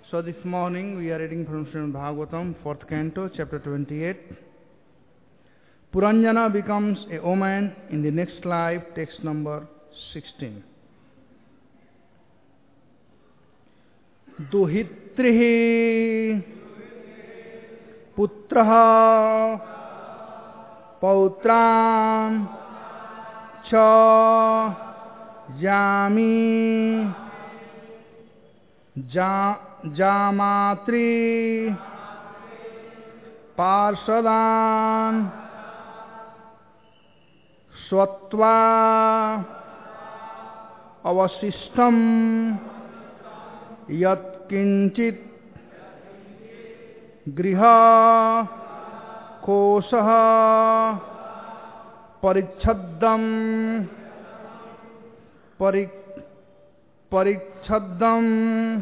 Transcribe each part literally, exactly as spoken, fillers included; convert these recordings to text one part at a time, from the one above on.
So this morning we are reading from Srimad Bhagavatam, fourth canto, chapter twenty-eight. Puranjana becomes a woman in the next life, text number sixteen. Duhitrihi putraha pautram cha jami ja jamatri parsadan swatva avasistam yat kinchit griha kosaha parichhaddam parik parichhaddam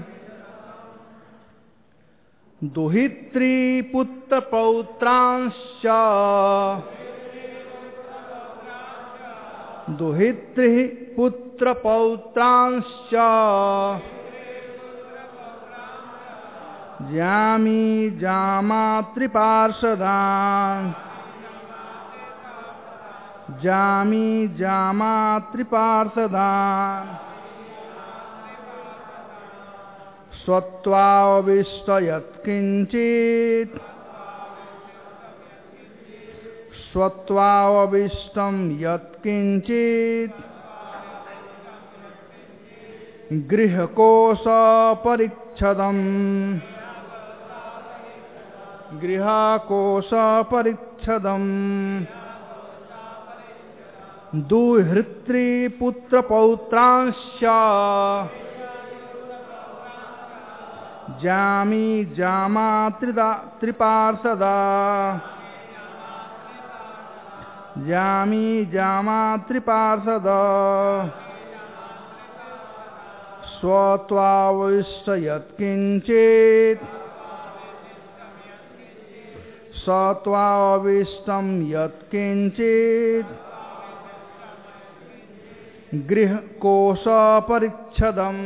दुहित्री पुत्र पौत्रांश्च दुहित्री पुत्र पौत्रांश्च जामी जामातृपार्षदान् जामी जामातृपार्षदान् स्वत्वाविष्ट यत्किंचित् स्वत्वाविष्टं यत्किंचित् गृहकोश परिच्छदम् गृहकोश परिच्छदम् दुहित्री पुत्र पौत्रांश्च Jami Jama त्रिपार्षदा Jami Jama त्रिपार्षदा स्वत्वाविष्ट यत्किंचित् स्वत्वाविष्टं यत्किंचित् गृहकोश परिच्छदम्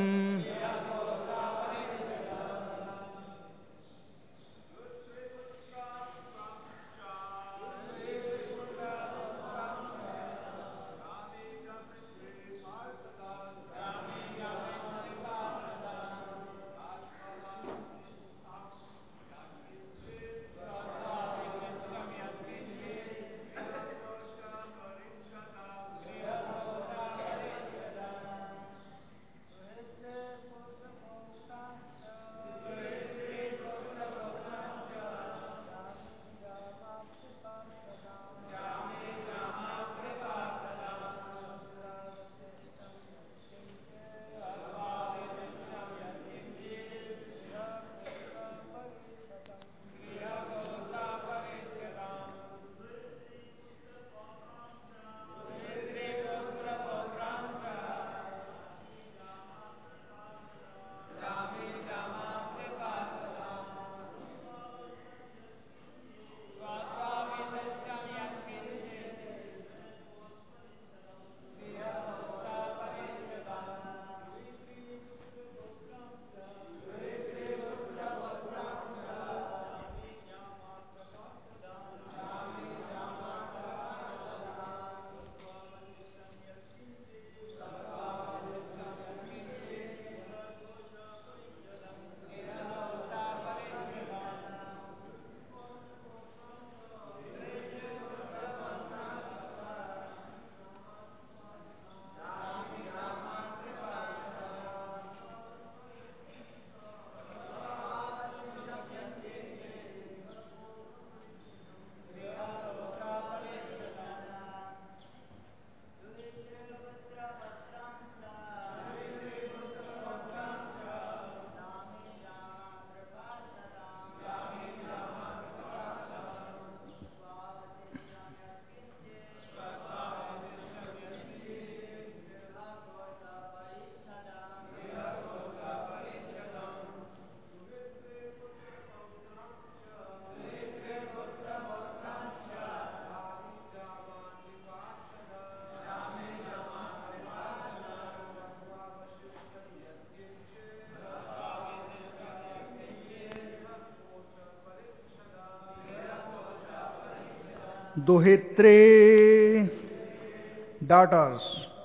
Duhitre, daughters.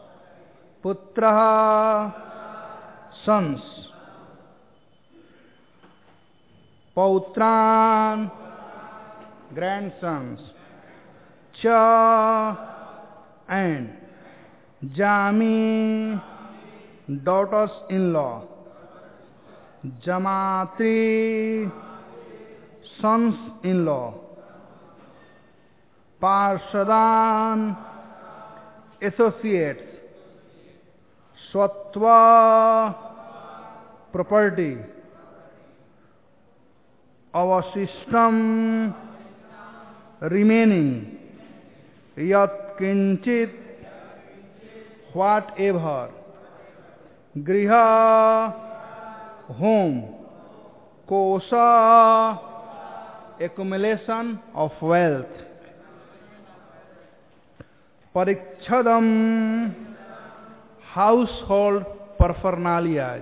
Putraha, sons. Pautran, grandsons. Cha, and Jami, daughters-in-law. Jamatri, sons-in-law. Parshadan, associates. Swatva, property. Avasishtam, remaining. Yat kinchit, whatever. Griha, home. Kosha, accumulation of wealth. Parikchadam, household paraphernalia.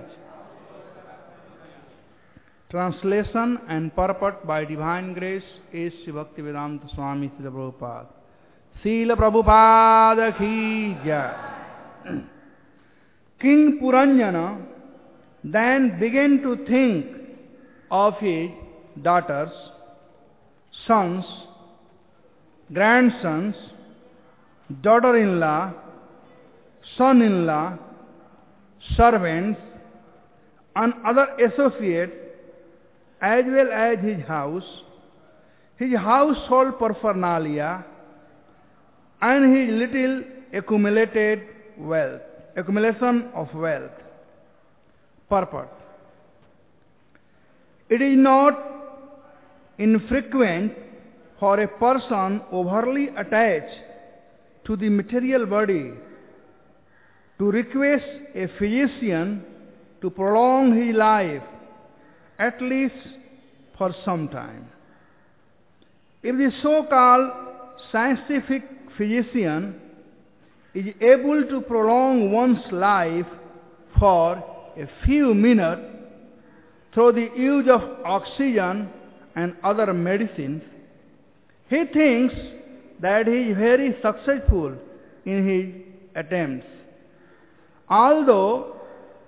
Translation and purport by Divine Grace is Srila Bhaktivedanta Swami Srila Prabhupada. Srila Prabhupada ki jai. King Puranjana then began to think of his daughters, sons, grandsons, daughter-in-law, son-in-law, servants, and other associates, as well as his house, his household paraphernalia, and his little accumulated wealth, accumulation of wealth. Purport. It is not infrequent for a person overly attached to the material body to request a physician to prolong his life at least for some time. If the so-called scientific physician is able to prolong one's life for a few minutes through the use of oxygen and other medicines, he thinks that he is very successful in his attempts. Although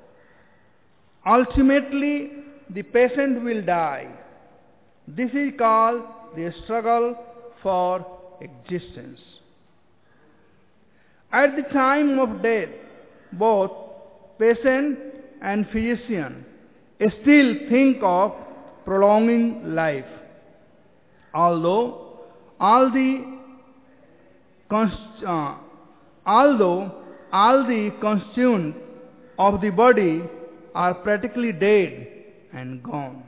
ultimately the patient will die. This is called the struggle for existence. At the time of death, both patient and physician still think of prolonging life. Although all the uh, although all the constituents of the body are practically dead and gone.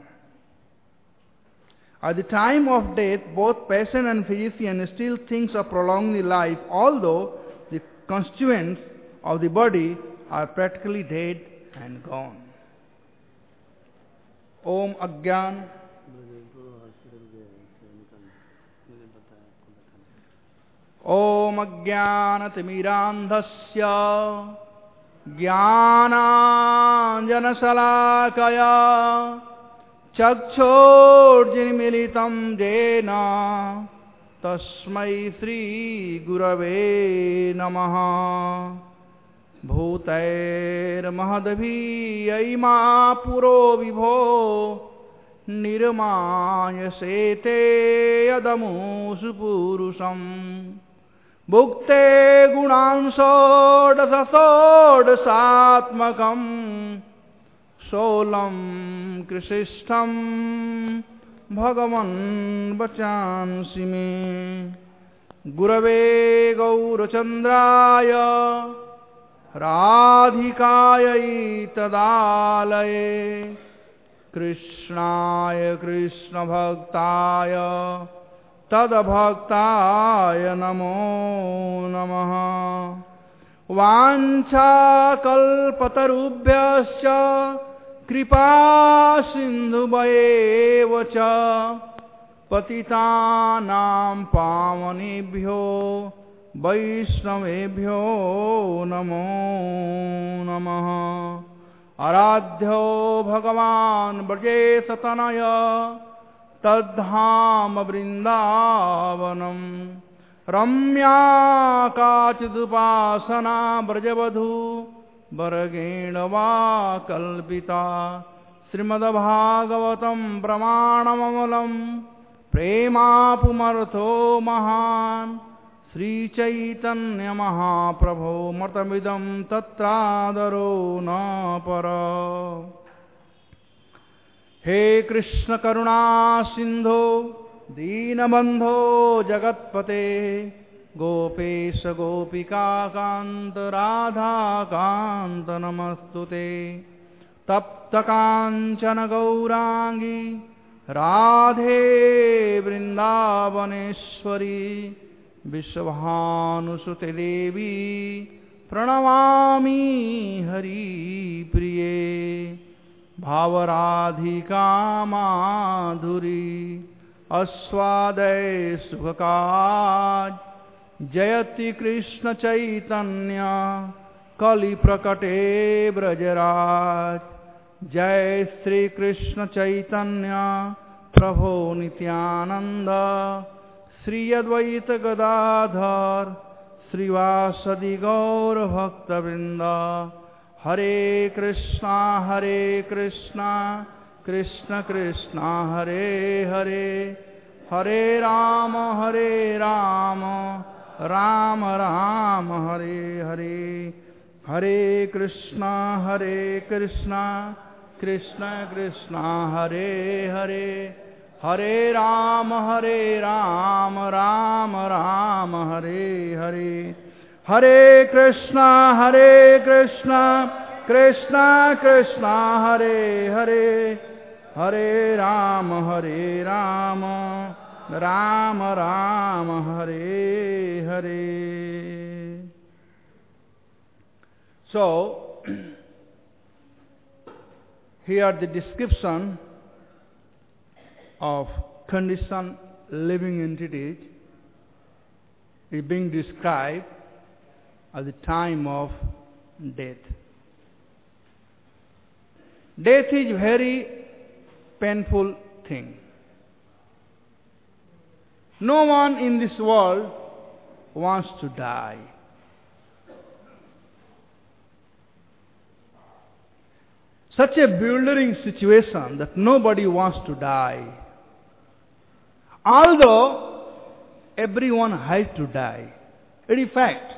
At the time of death, both patient and physician still thinks of prolonging the life, although the constituents of the body are practically dead and gone. Om Agyan. Om Ajnanatimirandhasya Jnananjanashalakaya Chakshorjinmilitam Jena Tasmai Sri Gurave Namaha Bhutair Mahadabhi Aima Puro Vibho Nirmaya Sete Yadamu Supurusam Bhukte Gunansod Sasod Satmakam Solam Krishistam Bhagavan Bachansi Me Gurave Gaurachandraya Radhikaya Tadalaye Krishnaya Krishna Bhaktaya Tadabhaktaya Namo Namaha Vancha Kalpatarubhyascha Kripa Sindhuvayevacha Patitanam Pavanebhyo Vaishnavebhyo Namo Namaha Aradhyo Bhagavan Braje Satanaya Tadham Vrindavanam रम्या काचिदुपासना ब्रजवधू वरगेण वा कल्पिता श्रीमद्भागवतं प्रमाणममलं प्रेमापुमर्थो महान् श्रीचैतन्यमहाप्रभो मतमिदं तत्रादरो न पर। हे कृष्ण करुणा सिंधो दीनबंधो जगत्पते गोपेश गोपिका कांत राधा कांत नमस्तुते। तप्त कांचन गौरांगी राधे वृंदावनेश्वरी विश्वभानुसुते देवी प्रणमामि हरिप्रिये। भावराधिका माधुरी अस्वादय सुखकाज जयति कृष्ण चैतन्य कलि प्रकटे ब्रजराज। जय श्री कृष्ण चैतन्य प्रभो नित्यानंद श्री अद्वैत गदाधर श्रीवासदि गौर भक्तवृंद। हरे कृष्णा हरे कृष्णा कृष्ण कृष्णा हरे हरे हरे राम हरे राम राम राम हरे हरे। हरे कृष्णा हरे कृष्णा कृष्ण कृष्णा हरे हरे हरे राम हरे राम राम राम हरे हरे। हरे कृष्णा हरे कृष्णा कृष्णा कृष्णा हरे हरे हरे राम हरे Ram Ram Ram Hare Hare. So, here the description of conditioned living entities is being described at the time of death. Death is very painful thing. No one in this world wants to die. Such a bewildering situation that nobody wants to die. Although everyone has to die. It is fact.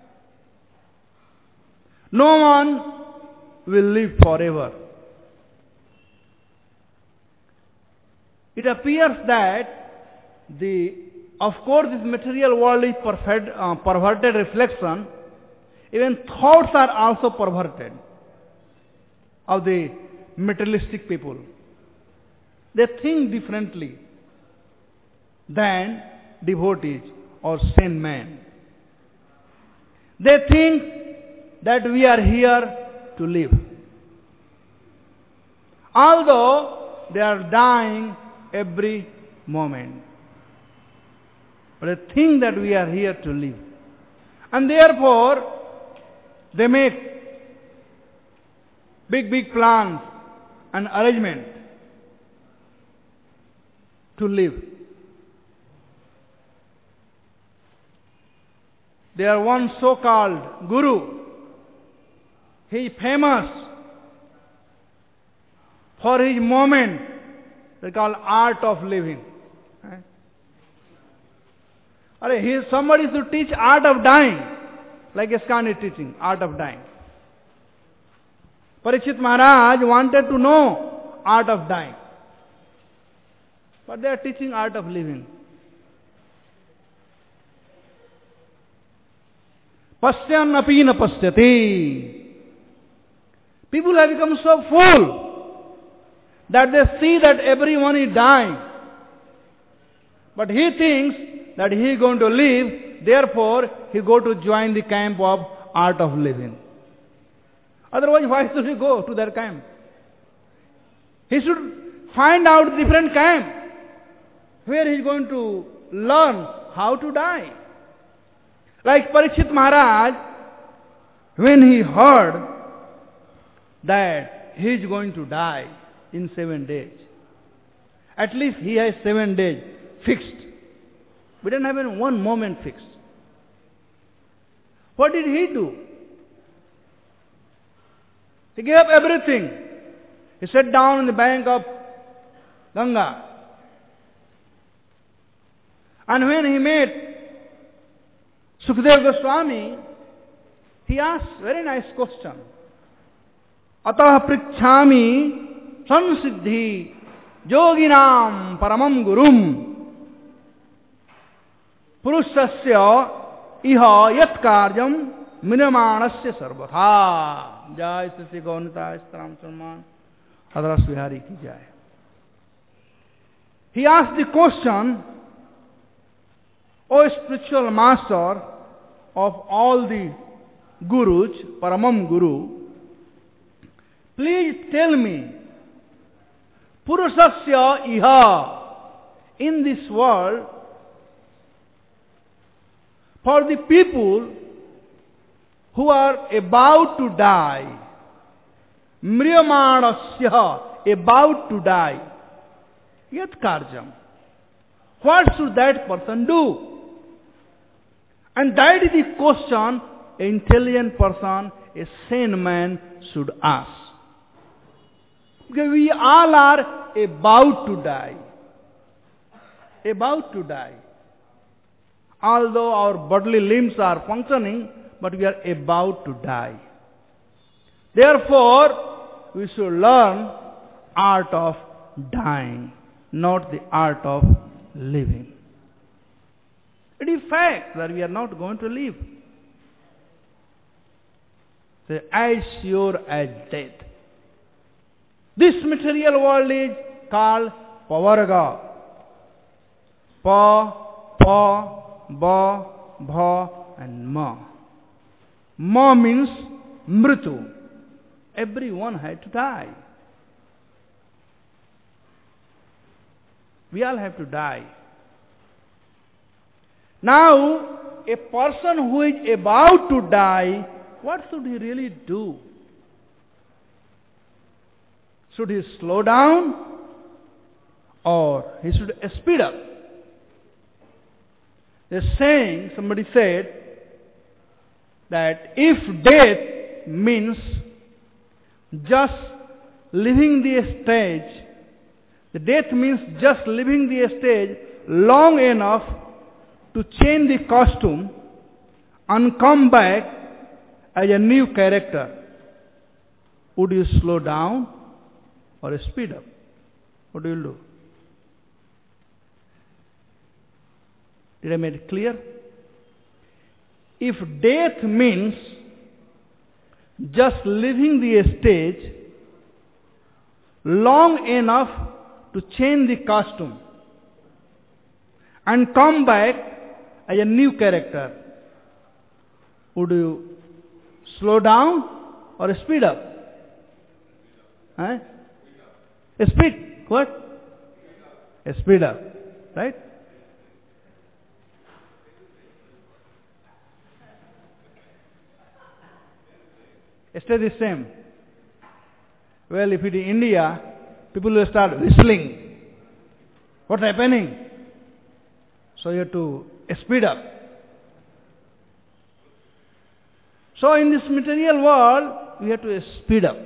No one will live forever. It appears that the, of course, this material world is perfect, uh, perverted reflection. Even thoughts are also perverted of the materialistic people. They think differently than devotees or sane men. They think that we are here to live. Although they are dying every moment. But they think that we are here to live. And therefore, they make big, big plans and arrangement to live. There one so-called guru. He is famous for his moment. They call art of living. Right? He is somebody to teach art of dying, like ISKCON is teaching art of dying. Parikshit Maharaj wanted to know art of dying, but they are teaching art of living. Pasyan api na pasyati. People have become so full that they see that everyone is dying. But he thinks that he is going to live, therefore he go to join the camp of art of living. Otherwise, why should he go to that camp? He should find out different camp where he is going to learn how to die. Like Parikshit Maharaj, when he heard that he is going to die in seven days, at least he has seven days fixed. We didn't have even one moment fixed. What did he do? He gave up everything. He sat down on the bank of Ganga. And when he met Sukadeva Goswami, he asked very nice question. Atah prikchami sansiddhi yoginam paramam gurum purushasya iha yat karyam minimanasya sarvatha. Jai Sri Gaunita Istram Salman Adras Vihari ki jai. He asked the question, O spiritual master of all the gurus, Paramam Guru, please tell me, Purushasya iha, in this world, for the people who are about to die, mriyamanasya, about to die, yat karjam, what should that person do? And that is the question an intelligent person, a sane man should ask. Because we all are about to die. About to die. Although our bodily limbs are functioning, but we are about to die. Therefore, we should learn art of dying, not the art of living. It is fact that we are not going to live. So, as sure as death. This material world is called pavarga. Pa, pa, ba, bha, and ma. Ma means mritu. Everyone had to die. We all have to die. Now, a person who is about to die, what should he really do? Should he slow down or he should speed up? They're saying, somebody said, that if death means just leaving the stage, the death means just leaving the stage long enough to change the costume and come back as a new character, would you slow down or speed up? What do you do? Did I make it clear? If death means just leaving the stage long enough to change the costume and come back as a new character, would you slow down or speed up? Huh? Speed. What? Speed up. Right? Stay the same. Well, if it is India, people will start whistling. What's happening? So you have to speed up. So in this material world, we have to speed up.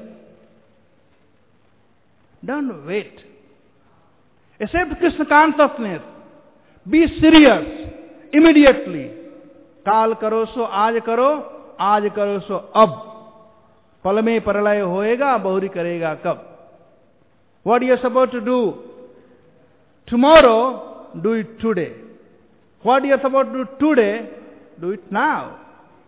Don't wait. Accept Krishna consciousness. Be serious. Immediately. Kal karo so aaj karo, aaj karo so ab. Pal mein paralay hoega, bahuri karega kab. What you are supposed to do tomorrow, do it today. What you are supposed to do today, do it now.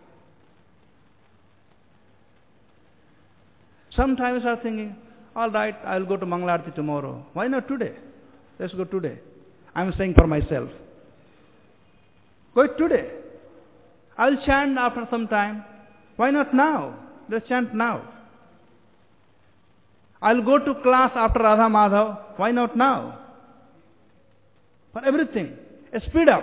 Sometimes I are thinking, all right, I will go to Mangalarti tomorrow. Why not today? Let's go today. I am saying for myself. Go today. I will chant after some time. Why not now? Let's chant now. I will go to class after Radha Madhav. Why not now? For everything. Speed up.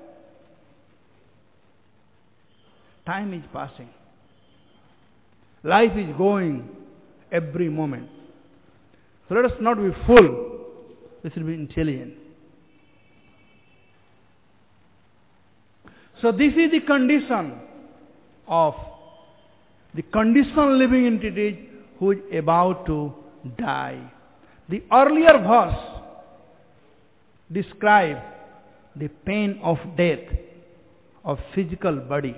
Time is passing. Life is going every moment. So let us not be fool. We should be intelligent. So this is the condition of the conditioned living entity who is about to die. The earlier verse describes the pain of death of physical body.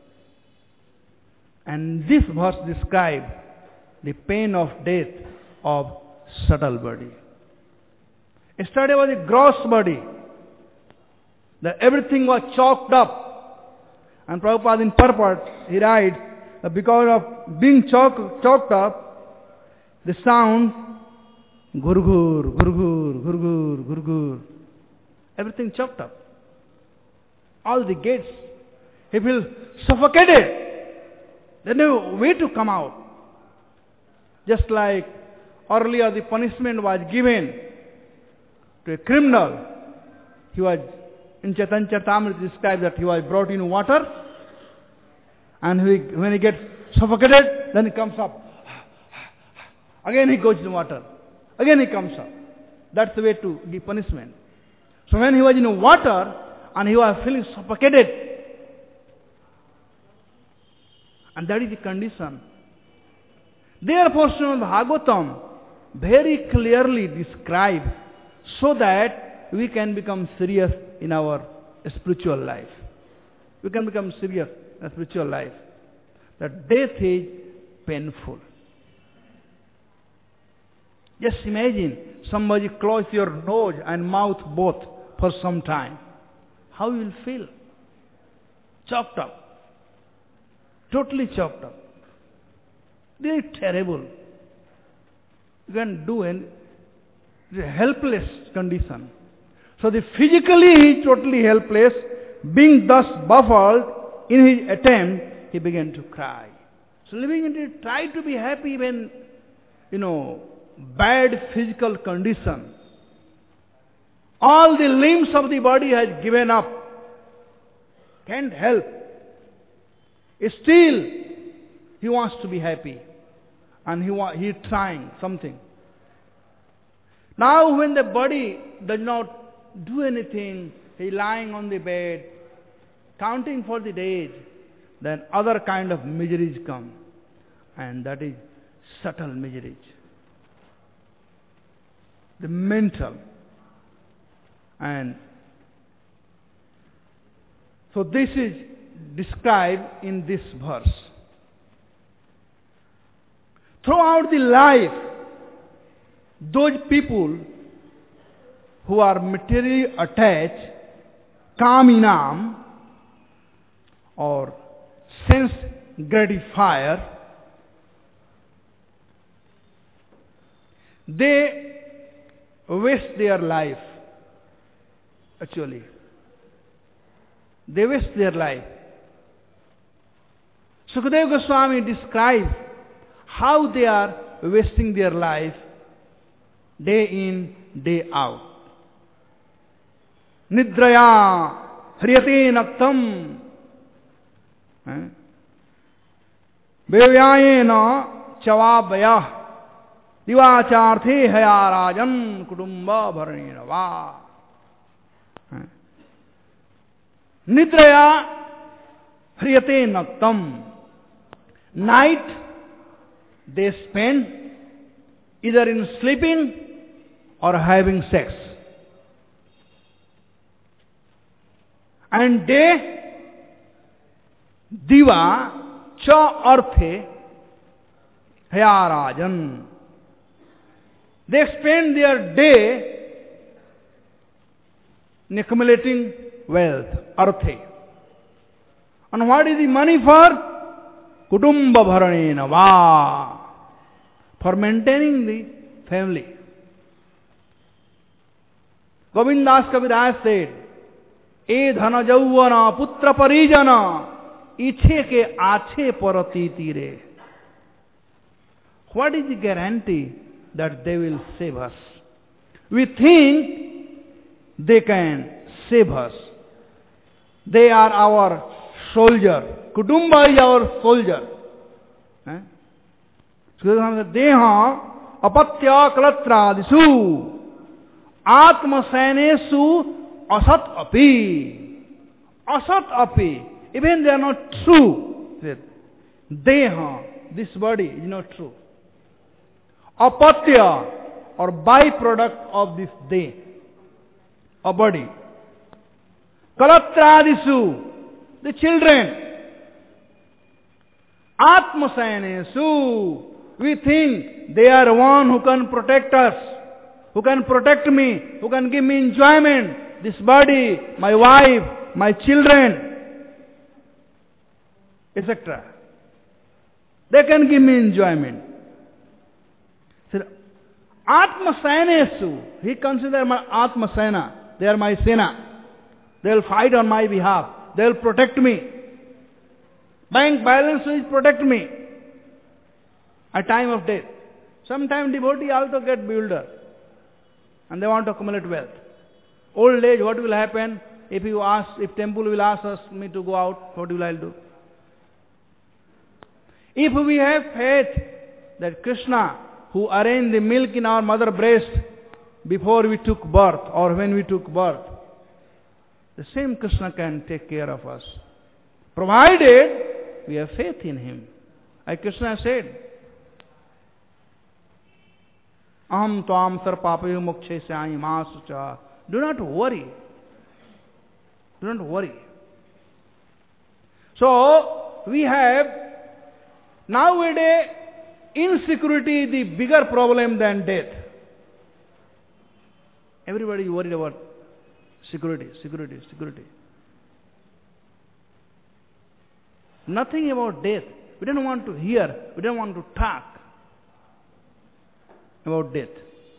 And this verse describes the pain of death of subtle body. Yesterday was a gross body. That everything was chalked up. And Prabhupada in purport, he writes, that because of being chalk, chalked up, the sound, gurgur, gurgur, gurgur, gurgur, everything chalked up. All the gates. He feels suffocated. There's no way to come out. Just like earlier the punishment was given to a criminal. He was, in Chaitanya Charitamrita described that he was brought in water, and he, when he gets suffocated, then he comes up. Again he goes in water. Again he comes up. That's the way to give punishment. So when he was in water, and he was feeling suffocated, and that is the condition. Therefore, Srimad Bhagavatam very clearly describes so that we can become serious in our spiritual life. We can become serious in our spiritual life. That death is painful. Just imagine somebody close your nose and mouth both for some time. How you will feel? Choked up. Totally choked up. Very terrible. You can do an a helpless condition. So the physically he is totally helpless. Being thus baffled in his attempt, he began to cry. So living in it, try to be happy when, you know, bad physical condition. All the limbs of the body has given up. Can't help. Still, he wants to be happy. And he wa- he is trying something. Now when the body does not do anything, he is lying on the bed, counting for the days, then other kind of miseries come. And that is subtle miseries. The mental. And so this is described in this verse. Throughout the life, those people who are materially attached, kaminam, or sense gratifier, they waste their life. Actually, they waste their life. Sukadeva Goswami describes how they are wasting their life day in, day out. Nidraya hriyate naktam Bevyayena chavabhaya divacharthe hayarajan kudumba bharanena va. Nidraya hriyate naktam. Night they spend either in sleeping or having sex. And day, diva cha arthe hayarajan. They spend their day in accumulating wealth, arthe. And what is the money for? Kudumba bharanena va. For maintaining the family. Govindas Kaviraj said, E dhana jauvana putra parijana iche ke ache parati tire. What is the guarantee that they will save us? We think they can save us. They are our soldier. Kudumba is our soldier. Eh? Deha apatya kalatradisu atma sainesu asat api. asat api, even they are not true. Deha, this body is not true. Apatya, or byproduct of this day, a body. Kalatradisu, the children. Atmasayanesu, we think they are one who can protect us, who can protect me, who can give me enjoyment, this body, my wife, my children, et cetera. They can give me enjoyment. Atmasayanesu, he considers my Atmasayana, they are my Sena. They will fight on my behalf. They will protect me. Bank balance will protect me at time of death. Sometimes devotee also get builder and they want to accumulate wealth. Old age, what will happen? If you ask, if temple will ask us me to go out, what will I do? If we have faith that Krishna, who arranged the milk in our mother breast before we took birth or when we took birth, the same Krishna can take care of us, provided we have faith in him. Like Krishna said, Aham tvam sarpapayo mokshe syayi masucha. Do not worry. Do not worry. So, we have nowadays insecurity the bigger problem than death. Everybody is worried about security, security, security. Nothing about death. We don't want to hear. We don't want to talk about death.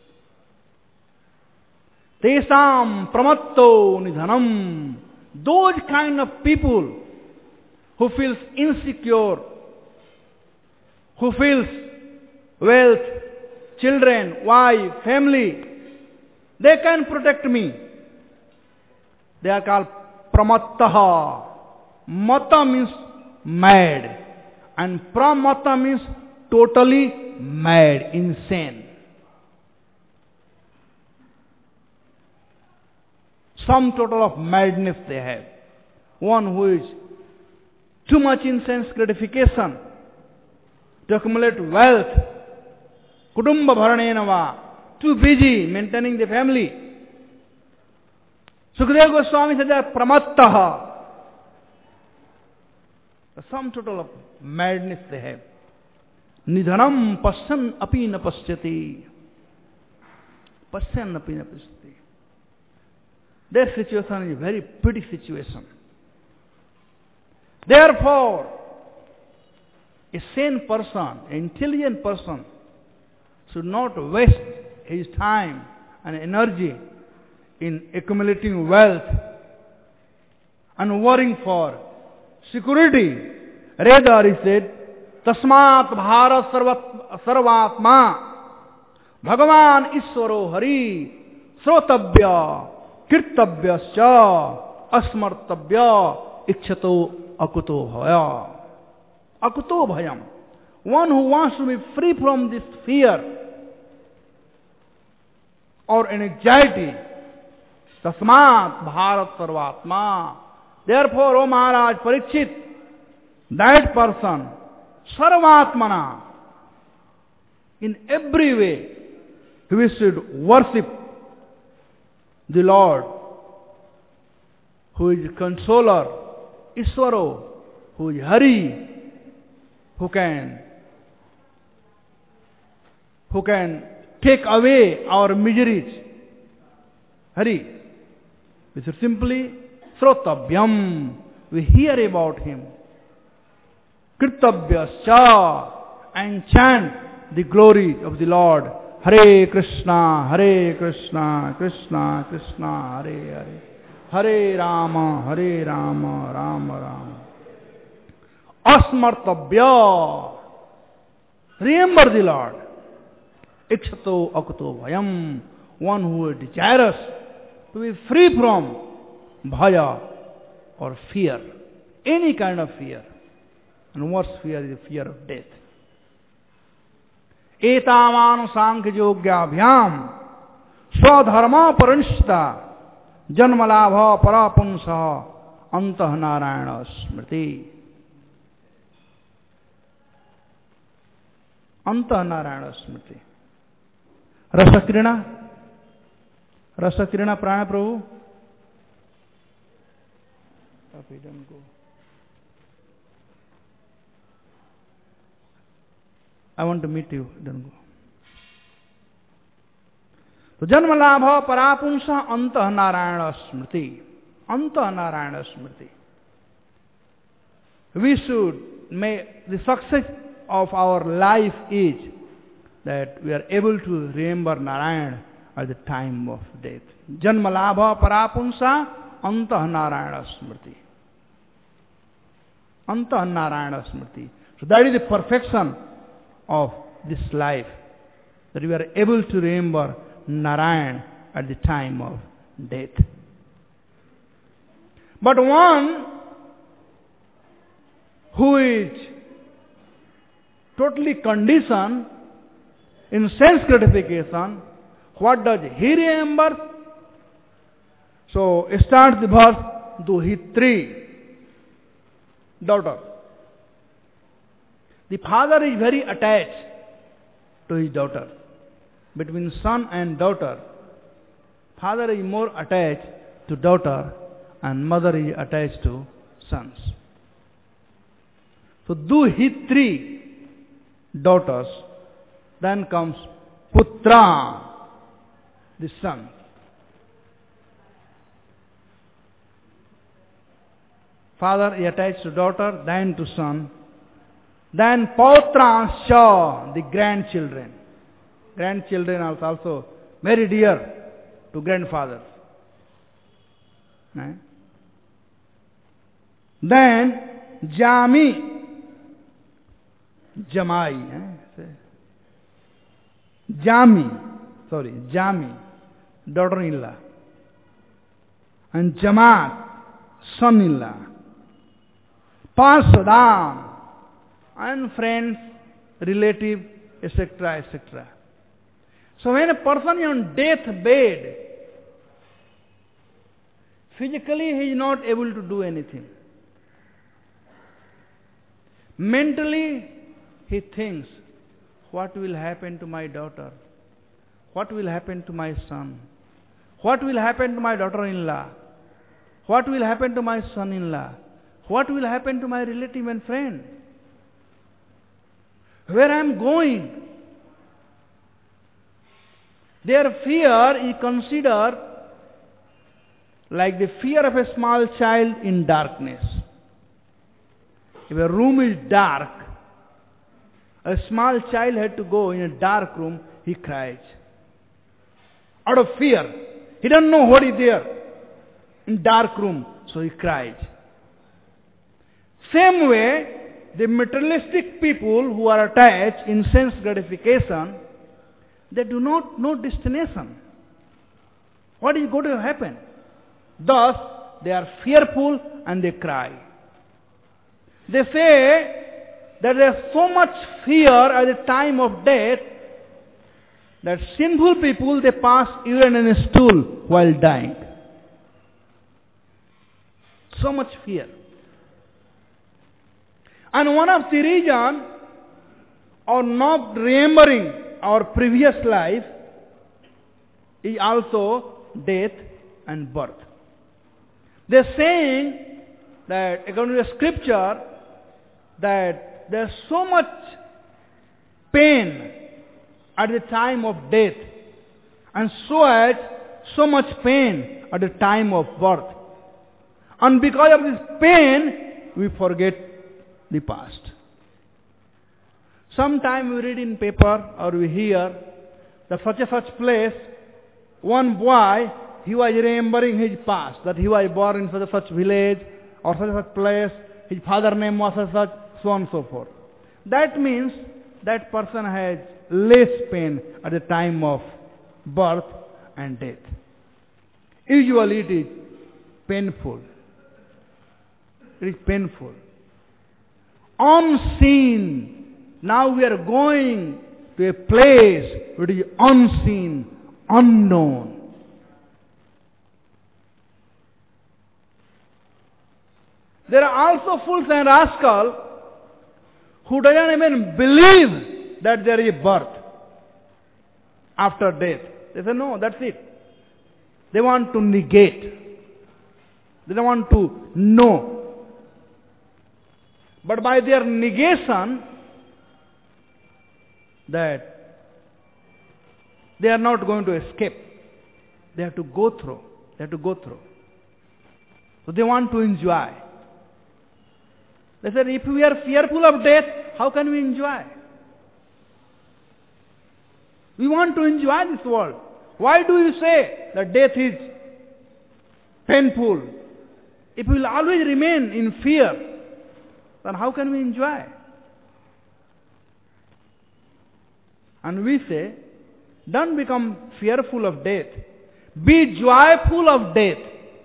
Tesam pramatto nidhanam. Those kind of people who feels insecure, who feels wealth, children, wife, family, they can protect me. They are called pramattaha. Mata means mad. And pramata means totally mad, insane. Some total of madness they have. One who is too much in sense gratification to accumulate wealth. Kudumba bharanenava. Too busy maintaining the family. Sukadeva Goswami said that pramattaha. The sum total of madness they have. Nidhanam pasyan api na pasyati. Pasyan api na pasyati. Their situation is a very pretty situation. Therefore, a sane person, an intelligent person, should not waste his time and energy in accumulating wealth and worrying for security. Rather, he said, Tasmat Bharat Sarvatma Bhagavan Iswaro Hari Srotabhya Kirtabhyascha Asmartabhya Ikshato Akuto Bhaya. Akuto Bhayam. One who wants to be free from this fear or anxiety. Tasmat Bharat Sarvatma. Therefore, O Maharaj Parikshit, that person, Sarvatmana, in every way, we should worship the Lord, who is consoler, Iswaro, who is Hari, who can, who can take away our miseries. Hari. We should simply Srotabhyam. We hear about him. Kirtabhyascha. And chant the glory of the Lord. Hare Krishna, Hare Krishna, Krishna Krishna, Hare Hare. Hare Rama, Hare Rama, Rama Rama. Asmartabhya. Remember the Lord. Ikshato akuto bhayam. One who is desirous to be free from bhaya or fear. Any kind of fear. And worst fear is the fear of death. Etamanu sankhya yogyabhyam swadharma paranishta janmalabha parapunsaha antah narayana smriti. Antah narayana smriti. Rasakrina. Rasakrina prana Prabhu. He don't go. I want to meet you. Don't go. So janma labha parapunsa antah narayana smriti. Antah narayana smriti. We should make the success of our life is that we are able to remember Narayana at the time of death. Janma labha parapunsa antah narayana smriti. Antah narayana smriti. So that is the perfection of this life, that we are able to remember Narayan at the time of death. But one who is totally conditioned in sense gratification, what does he remember? So starts the verse, Duhitri, daughter. The father is very attached to his daughter. Between son and daughter, father is more attached to daughter and mother is attached to sons. So Duhitri, daughters, then comes Putra, the son. Father is attached to daughter, then to son. Then Pautranscha, the grandchildren. Grandchildren are also very dear to grandfathers. Right? Then Jami, Jamai. Eh? Jami, sorry, Jami, daughter-in-law. And Jamat, son-in-law. Parsadam, and friends, relative, et cetera, et cetera. So when a person is on death bed, physically he is not able to do anything. Mentally he thinks, what will happen to my daughter? What will happen to my son? What will happen to my daughter-in-law? What will happen to my son-in-law? What will happen to my relative and friend? Where I am going? Their fear is considered like the fear of a small child in darkness. If a room is dark, a small child had to go in a dark room, he cries. Out of fear. He doesn't know what is there in dark room, so he cries. Same way, the materialistic people who are attached in sense gratification, they do not know destination. What is going to happen? Thus, they are fearful and they cry. They say that there is so much fear at the time of death that sinful people, they pass urine in a stool while dying. So much fear. And one of the reasons of not remembering our previous life is also death and birth. They're saying that according to the scripture that there's so much pain at the time of death and so as so much pain at the time of birth. And because of this pain, we forget the past. Sometime we read in paper or we hear that such a such place, one boy, he was remembering his past, that he was born in such a such village or such a such place, his father's name was such such, so on and so forth. That means that person has less pain at the time of birth and death. Usually it is painful. It is painful. Unseen. Now we are going to a place which is unseen, unknown. There are also fools and rascals who doesn't even believe that there is birth after death. They say, no, that's it. They want to negate. They don't want to know. But by their negation, that they are not going to escape. They have to go through. They have to go through. So they want to enjoy. They said, if we are fearful of death, how can we enjoy? We want to enjoy this world. Why do you say that death is painful? If we will always remain in fear, then how can we enjoy? And we say, don't become fearful of death. Be joyful of death.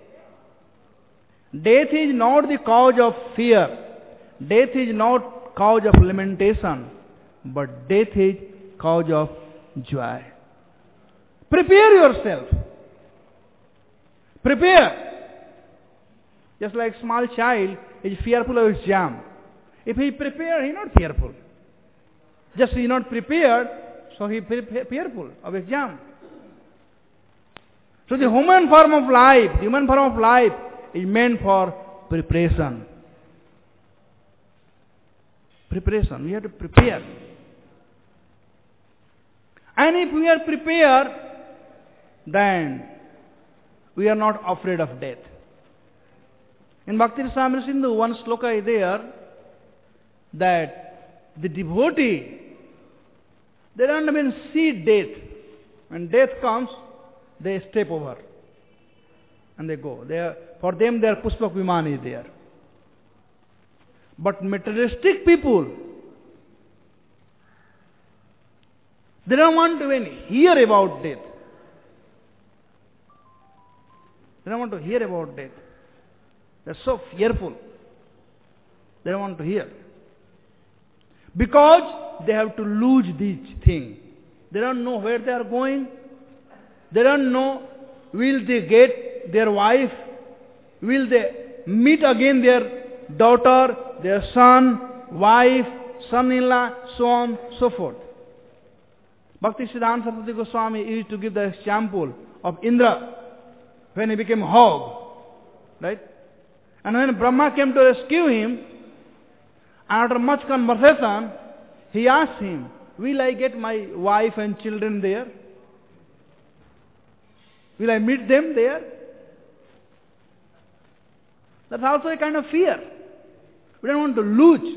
Death is not the cause of fear. Death is not cause of lamentation. But death is cause of joy. Prepare yourself. Prepare. Just like small child is fearful of exam. If he prepared, he is not fearful. Just he is not prepared, so he is fearful of exam. So the human form of life, the human form of life is meant for preparation. Preparation. We have to prepare. And if we are prepared, then we are not afraid of death. In Bhakti Rasamrita Sindhu, one sloka is there that the devotee, they don't even see death. When death comes, they step over and they go. They are, for them, their Pushpak Viman is there. But materialistic people, they don't want to even hear about death. They don't want to hear about death. They are so fearful. They don't want to hear. Because they have to lose this thing. They don't know where they are going. They don't know, will they get their wife? Will they meet again their daughter, their son, wife, son-in-law, so on, so forth. Bhakti Siddhanta Saraswati Goswami used to give the example of Indra when he became a hog. Right? And when Brahma came to rescue him, after much conversation, he asked him, will I get my wife and children there? Will I meet them there? That's also a kind of fear. We don't want to lose.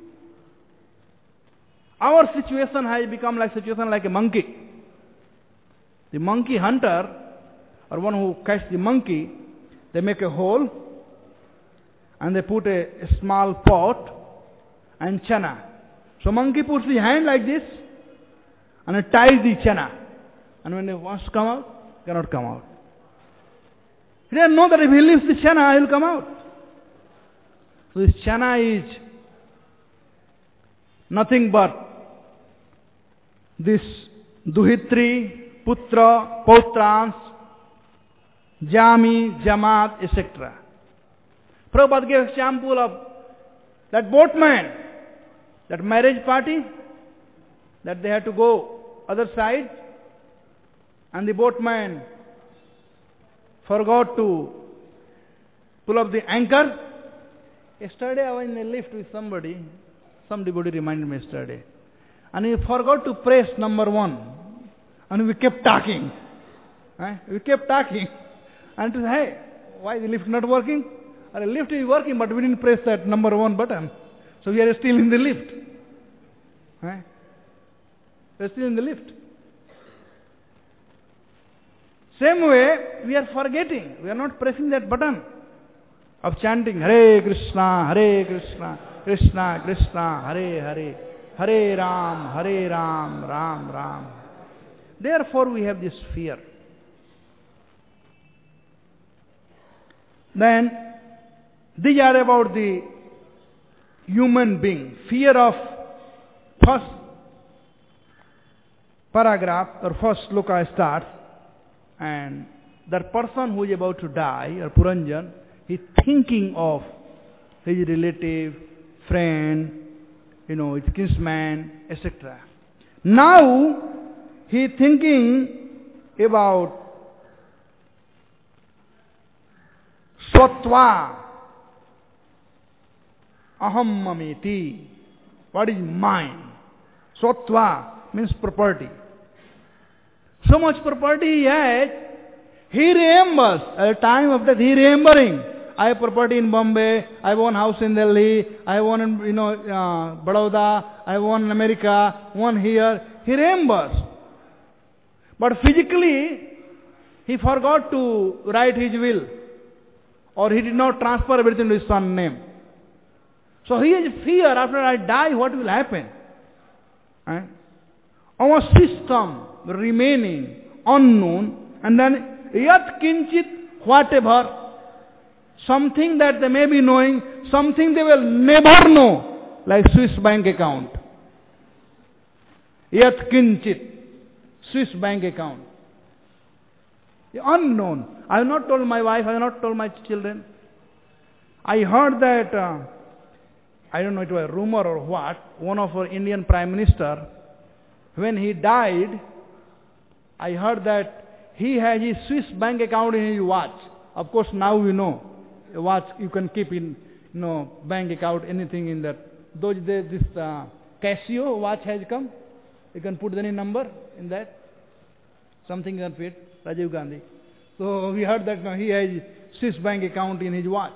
Our situation has become like situation like a monkey. The monkey hunter, or one who catches the monkey, they make a hole and they put a, a small pot and chana. So monkey puts the hand like this and it ties the chana. And when he wants to come out, cannot come out. He doesn't know that if he leaves the chana, he will come out. So this chana is nothing but this Duhitri, Putra, Pautrans, Jami, Jamaat, et cetera. Prabhupada gave example of that boatman, that marriage party, that they had to go other side, and the boatman forgot to pull up the anchor. Yesterday I was in a lift with somebody, some devotee reminded me yesterday, and he forgot to press number one, and we kept talking. Eh? We kept talking, and to say, hey, why is the lift not working? Or the lift is working, but we didn't press that number one button, so we are still in the lift. Eh? We are still in the lift. Same way, we are forgetting. We are not pressing that button of chanting Hare Krishna, Hare Krishna, Krishna Krishna, Hare Hare, Hare Ram, Hare Ram, Ram Ram. Therefore we have this fear. Then, these are about the human being. Fear of first paragraph or first sloka starts, and that person who is about to die, or Puranjan, he is thinking of his relative, friend, you know, his kinsman, et cetera. Now he thinking about Swatva Aham Mameti. What is mine? Swatva means property. So much property he has, he remembers. At the time of death, he remembering. I have property in Bombay, I own house in Delhi, I own in, you know, uh, Baroda, I own in America, one here. He remembers. But physically, he forgot to write his will. Or he did not transfer everything to his son's name. So he has fear, after I die, what will happen? Right? Our system remaining unknown, and then yat kinchit, whatever, something that they may be knowing, something they will never know, like Swiss bank account. Yat kinchit, Swiss bank account. Unknown. I have not told my wife, I have not told my children. I heard that, uh, I don't know, it was a rumor or what, one of our Indian Prime Minister, when he died, I heard that he has his Swiss bank account in his watch. Of course, now we know, a watch you can keep in, you know, bank account, anything in that. Those days, this uh, Casio watch has come. You can put any number in that. Something you can fit, Rajiv Gandhi. So we heard that now he has Swiss bank account in his watch.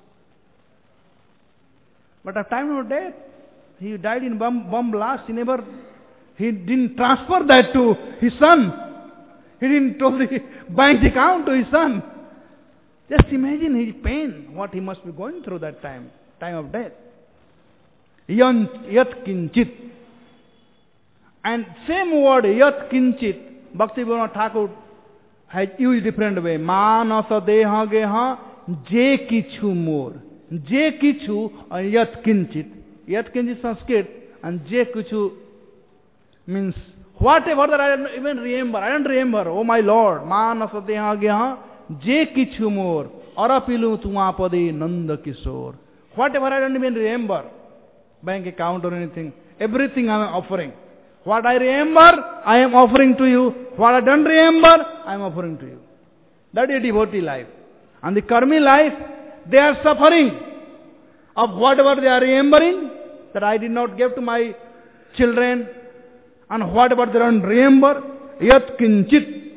But at time of death, he died in bomb, bomb blast. He never, he didn't transfer that to his son. He didn't tell the bank account to his son. Just imagine his pain, what he must be going through that time, time of death. Yat kinchit. And same word, yat kinchit, Bhaktivinoda Thakur has used different way. Manasa deha geha je kichu more. Je kichu and yat kinchit. Yat kinchit Sanskrit and je kichu means whatever that I don't even remember. I don't remember. Oh my Lord, manasa deha geha je kichu more. Arapilu tumapade nanda kisor. Whatever I don't even remember. Bank account or anything. Everything I am offering. What I remember, I am offering to you. What I don't remember, I am offering to you. That is a devotee life. And the karmi life, they are suffering of whatever they are remembering that I did not give to my children, and whatever they don't remember, yat kinchit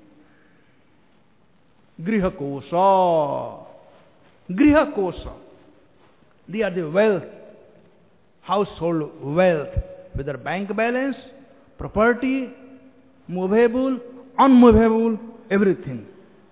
griha kosa. Griha kosa. They are the wealth, household wealth. Whether bank balance, property, movable, unmovable, everything.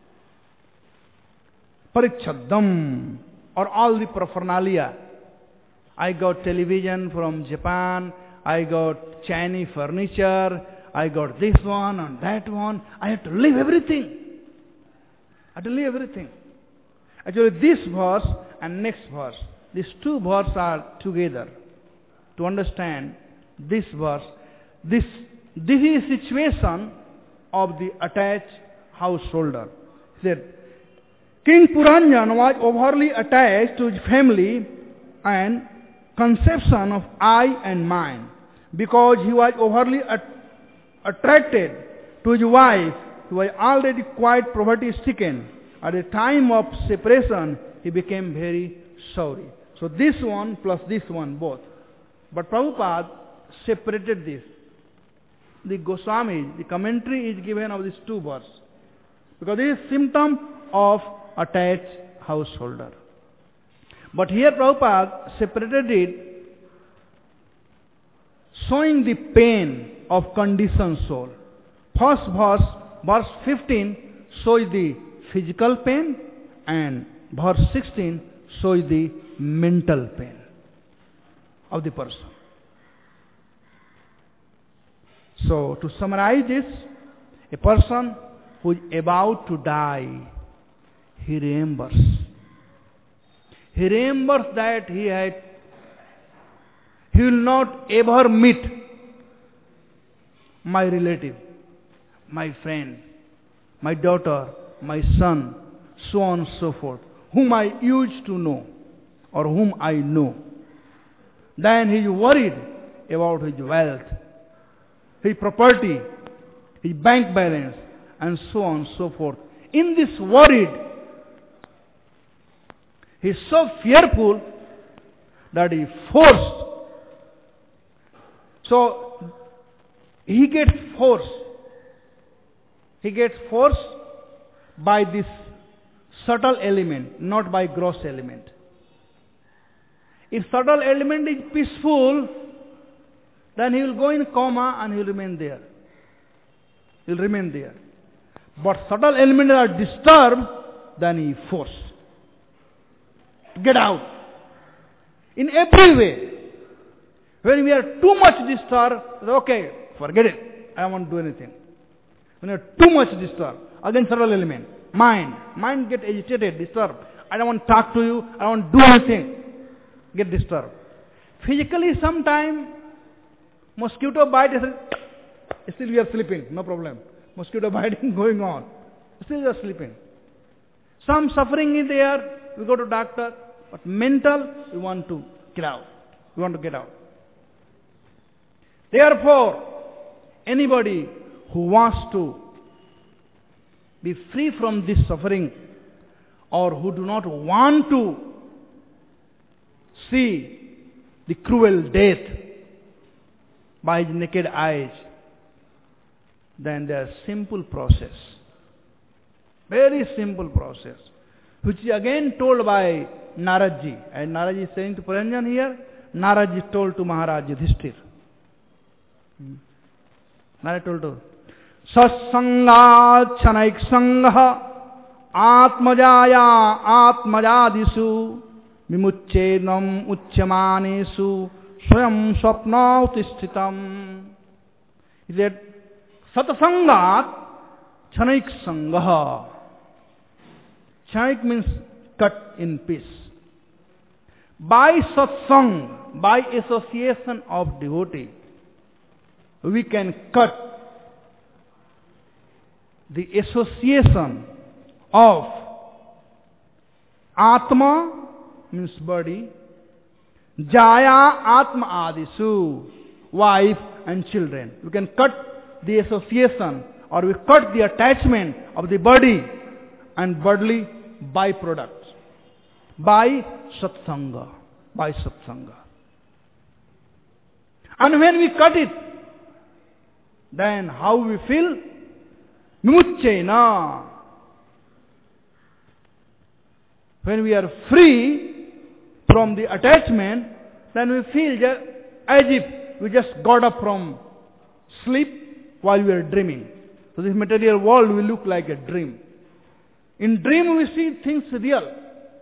Parichadam, or all the paraphernalia. I got television from Japan, I got Chinese furniture, I got this one and that one. I have to leave everything. I have to leave everything. Actually, this verse and next verse, these two verses are together. To understand this verse, this, this is situation of the attached householder. He said, King Puranjan was overly attached to his family and conception of I and mine. Because he was overly at, attracted to his wife, he was already quite poverty-stricken. At the time of separation, he became very sorry. So this one plus this one, both. But Prabhupada separated this. The Goswami, the commentary is given of these two verses. Because it is symptom of attached householder. But here Prabhupada separated it, showing the pain of conditioned soul. First verse, verse fifteen, shows the physical pain, and verse sixteen shows the mental pain of the person. So, to summarize this, a person who is about to die, he remembers. He remembers that he had, he will not ever meet my relative, my friend, my daughter, my son, so on and so forth, whom I used to know. or whom I know. Then he is worried about his wealth, his property, his bank balance, and so on and so forth. In this worried, he is so fearful that he is forced. So, he gets forced. He gets forced by this subtle element, not by gross element. If subtle element is peaceful, then he will go in coma and he will remain there. He will remain there. But subtle elements are disturbed, then he is forced. Get out. In every way. When we are too much disturbed, okay, forget it. I don't want to do anything. When you are too much disturbed, again subtle element. Mind. Mind get agitated, disturbed. I don't want to talk to you. I don't want to do anything. Get disturbed. Physically, sometime mosquito bite, still we are sleeping, no problem. Mosquito biting going on. Still we are sleeping. Some suffering is there, we go to doctor. But mental, we want to get out. We want to get out. Therefore, anybody who wants to be free from this suffering, or who do not want to see the cruel death by his naked eyes, then there is simple process. Very simple process. Which is again told by Naradji. And Naradji is saying to Puranjan here, Naradji told to Maharaj Yudhishthir. Hmm. Narad told to Satsanga chanaik sangha atmajaya atmajadisu vimucchenam uchyamanesu swayam swapna utisthitam. He said, Satsangat chanaik sangha. Chanaik means cut in piece. By satsang, by association of devotee, we can cut the association of Atma, means body, Jaya Atma Adisu, wife and children. We can cut the association, or we cut the attachment of the body and bodily byproducts by satsanga, by satsanga. And when we cut it, then how we feel? Vimuccena. When we are free from the attachment, then we feel just as if we just got up from sleep while we are dreaming. So this material world will look like a dream. In dream we see things real.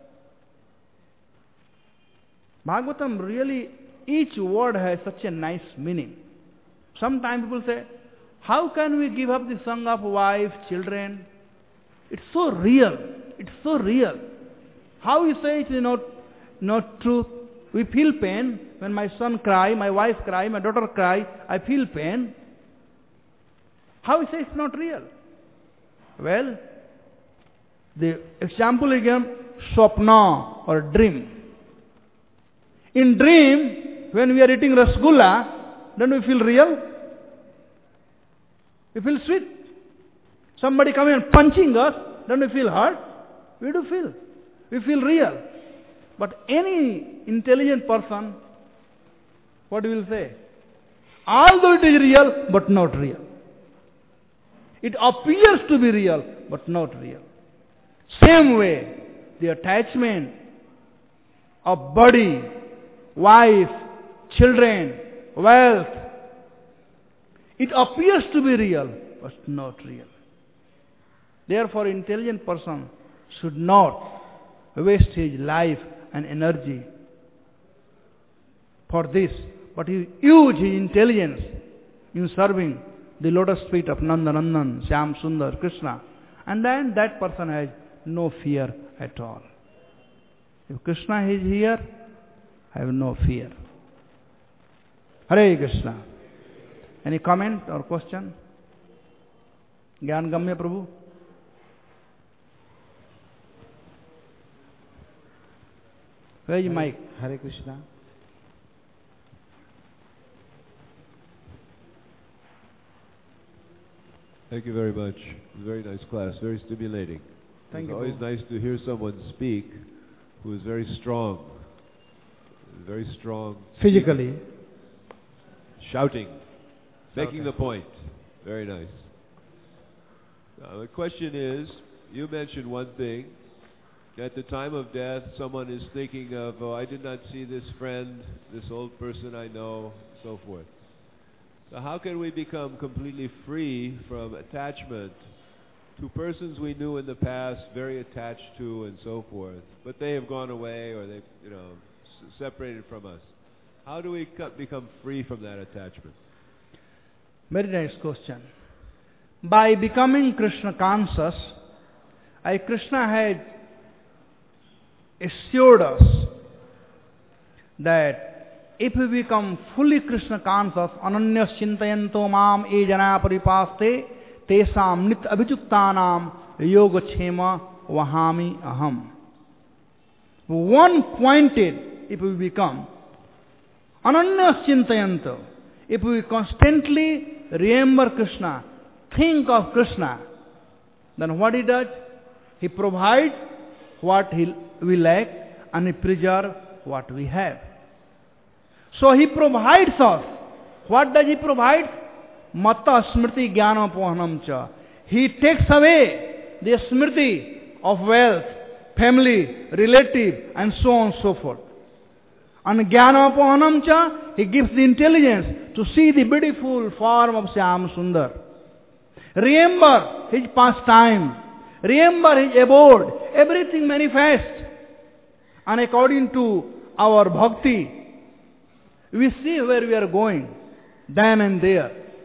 Bhagavatam really, each word has such a nice meaning. Sometimes people say, how can we give up the song of wife, children? It's so real. It's so real. How you say it is not, not true? We feel pain. When my son cry, my wife cry, my daughter cry, I feel pain. How you say it's not real? Well, the example again, swapna or dream. In dream, when we are eating rasgulla, don't we feel real? We feel sweet. Somebody coming and punching us, don't we feel hurt? We do feel. We feel real. But any intelligent person, what will say? Although it is real, but not real. It appears to be real, but not real. Same way, the attachment of body, wife, children, wealth, it appears to be real, but not real. Therefore, intelligent person should not waste his life and energy for this, but he use his intelligence in serving the lotus feet of Nandanandan, Shyam Sundar, Krishna. And then that person has no fear at all. If Krishna is here, I have no fear. Hare Krishna. Any comment or question? Gyan Gamya Prabhu? Where is Mike? Hare Krishna. Thank you very much. Very nice class, very stimulating. Thank it's you. always nice to hear someone speak who is very strong, very strong. Physically. Shouting, making Shouting. the point. Very nice. Now the question is, you mentioned one thing. At the time of death, someone is thinking of, oh, I did not see this friend, this old person I know, so forth. So how can we become completely free from attachment to persons we knew in the past, very attached to and so forth, but they have gone away or they've, you know, s- separated from us? How do we co- become free from that attachment? Very nice question. By becoming Krishna conscious, I, Krishna had assured us that if we become fully Krishna conscious, ananyas chintayanto mam e jana paripaste tesam nit abhijuktanam yogachema vahami aham. One pointed, if we become ananyas chintayanto, if we constantly remember Krishna, think of Krishna, then what he does? He provides what he, we lack and he preserves what we have. So he provides us. What does he provide? Mata smriti jnana pohanam cha. He takes away the smriti of wealth, family, relative, and so on and so forth. And jnana pohanam cha, he gives the intelligence to see the beautiful form of Shyam Sundar. Remember his pastime. Remember his abode. Everything manifests. And according to our bhakti, we see where we are going, then and there.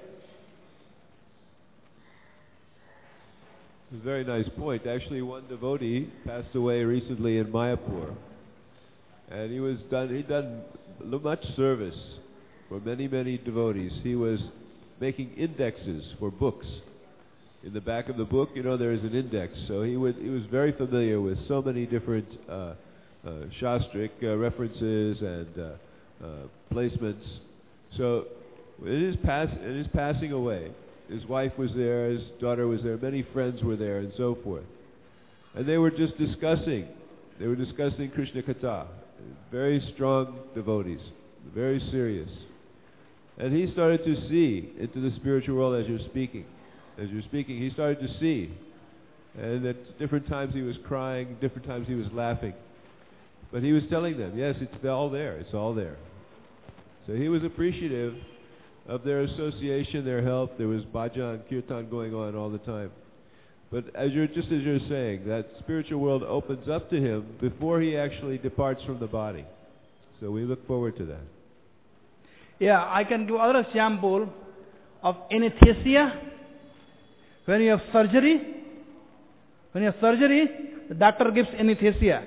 It's a very nice point. Actually, one devotee passed away recently in Mayapur, and he was done. He done much service for many, many devotees. He was making indexes for books. In the back of the book, you know, there is an index. So he would. He was very familiar with so many different uh, uh, shastric uh, references and uh, uh, placements. So in his pass, in his passing away, his wife was there, his daughter was there, many friends were there, and so forth. And they were just discussing. They were discussing Krishna Katha. Very strong devotees, very serious. And he started to see into the spiritual world as you're speaking. As you're speaking, he started to see. And at different times he was crying, different times he was laughing. But he was telling them, yes, it's all there, it's all there. So he was appreciative of their association, their help. There was bhajan, kirtan going on all the time. But as you're, just as you're saying, that spiritual world opens up to him before he actually departs from the body. So we look forward to that. Yeah, I can give other example of anesthesia. When you have surgery, when you have surgery, the doctor gives anesthesia.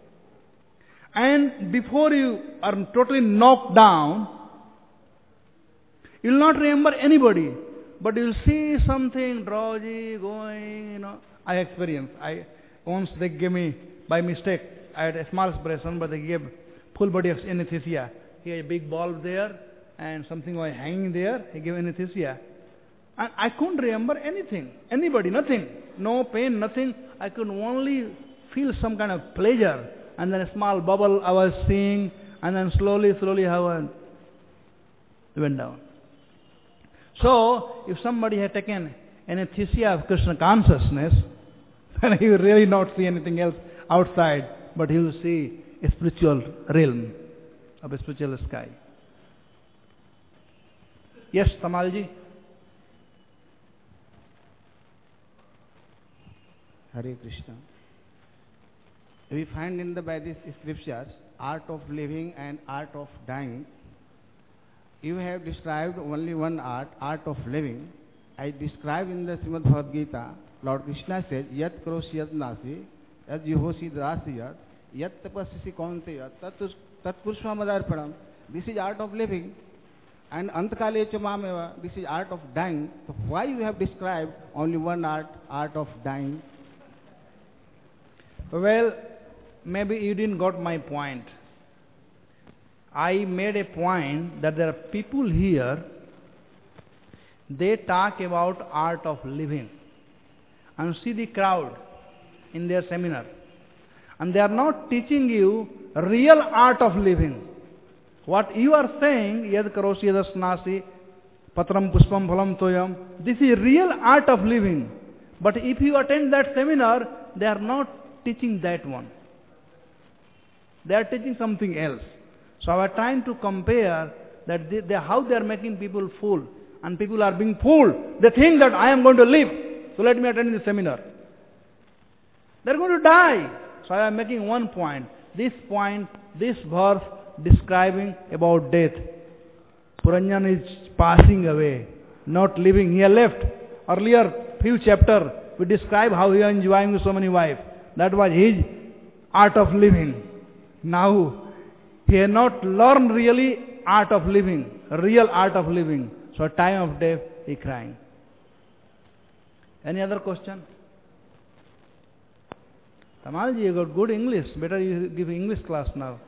And before you are totally knocked down, you will not remember anybody, but you will see something drowsy going, you know. I experienced. I once they gave me, by mistake, I had a small operation, but they gave full body of anesthesia. He had a big bulb there, and something was hanging there. He gave anesthesia. And I couldn't remember anything, anybody, nothing. No pain, nothing. I could only feel some kind of pleasure. And then a small bubble I was seeing, and then slowly, slowly how it went down. So, if somebody had taken anesthesia of Krishna consciousness, then he will really not see anything else outside, but he will see a spiritual realm of a spiritual sky. Yes, Tamalji? Hare Krishna. We find in the Vedic scriptures art of living and art of dying. You have described only one art, art of living. I describe in the Srimad Bhagavad Gita, Lord Krishna says, Yat karosi yat nasi, yat yuhosi drasi yat, yat tapasisi kaunteya, tat purushmadarpanam. This is art of living. And antakale chamameva, this is art of dying. So why you have described only one art, art of dying? Well, maybe you didn't got my point. I made a point that there are people here, they talk about art of living. And see the crowd in their seminar. And they are not teaching you real art of living. What you are saying, yad karosi yadasnasi, patram puspam phalam toyam, this is real art of living. But if you attend that seminar, they are not teaching that one. They are teaching something else. So I was trying to compare that they, they, how they are making people fool. And people are being fooled. They think that I am going to live, so let me attend the seminar. They are going to die. So I am making one point. This point, this verse describing about death. Puranjan is passing away, not living. He left. Earlier few chapters, we describe how he is enjoying with so many wives. That was his art of living. Now, he has not learned really art of living, real art of living. So at time of death, he crying. Any other question? Tamalji, you got good English. Better you give English class now.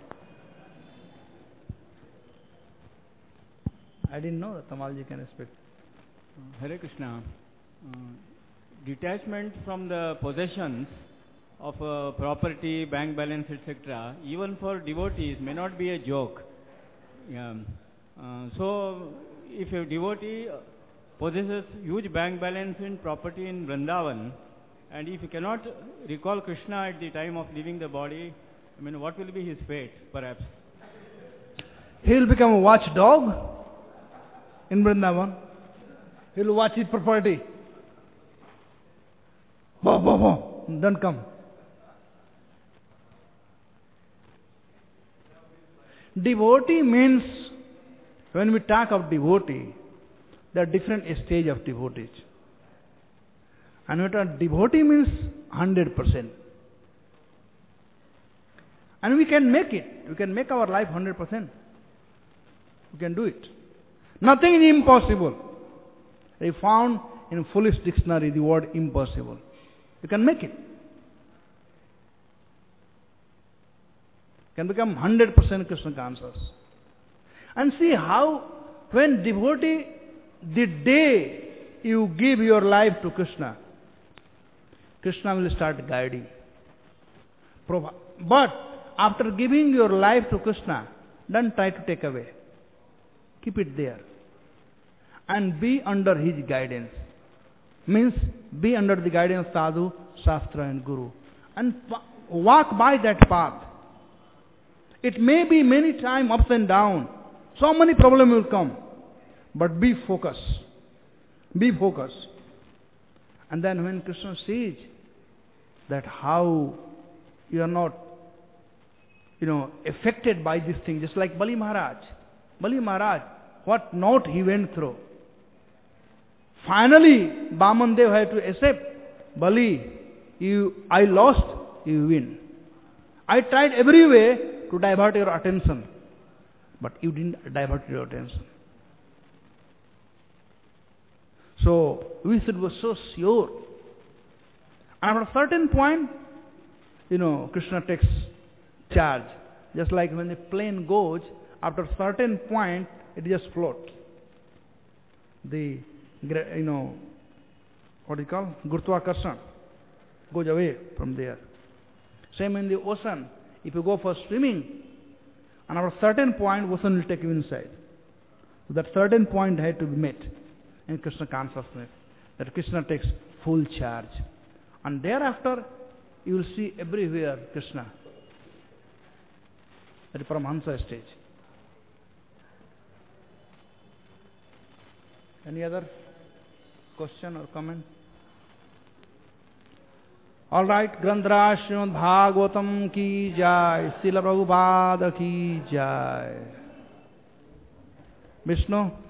I didn't know that Tamalji can speak. Hare Krishna. Uh, detachment from the possessions of uh, property, bank balance, et cetera, even for devotees, may not be a joke. Yeah. Uh, so, if a devotee possesses huge bank balance in property in Vrindavan, and if he cannot recall Krishna at the time of leaving the body, I mean, what will be his fate, perhaps? He will become a watchdog in Vrindavan. He will watch his property. Bo, bo, bo. Don't come. Devotee means, when we talk of devotee, there are different stages of devotees. And when we talk devotee means one hundred percent. And we can make it. We can make our life one hundred percent. We can do it. Nothing is impossible. They found in foolish dictionary the word impossible. You can make it. You can become one hundred percent Krishna conscious. And see how, when devotee, the day you give your life to Krishna, Krishna will start guiding. But after giving your life to Krishna, don't try to take away. Keep it there. And be under his guidance. Means be under the guidance of Sadhu, Shastra and Guru. And walk by that path. It may be many times ups and downs. So many problems will come. But be focused. Be focused. And then when Krishna sees that how you are not, you know, affected by this thing, just like Bali Maharaj. Bali Maharaj, what note he went through. Finally, Vamandev had to accept, Bali, you, I lost, you win. I tried every way to divert your attention, but you didn't divert your attention. So, we should be so sure. And at a certain point, you know, Krishna takes charge. Just like when a plane goes, after a certain point, it just floats. The, you know, what do you call? Gurtvakarsan goes away from there. Same in the ocean. If you go for swimming, and at a certain point, ocean will take you inside. So that certain point had to be met in Krishna consciousness. That Krishna takes full charge. And thereafter, you will see everywhere Krishna. At the Paramahansa stage. Any other question or comment? All right, Granthra Srimad Bhagavatam ki jai, Srila Prabhupada ki jai. Vishnu.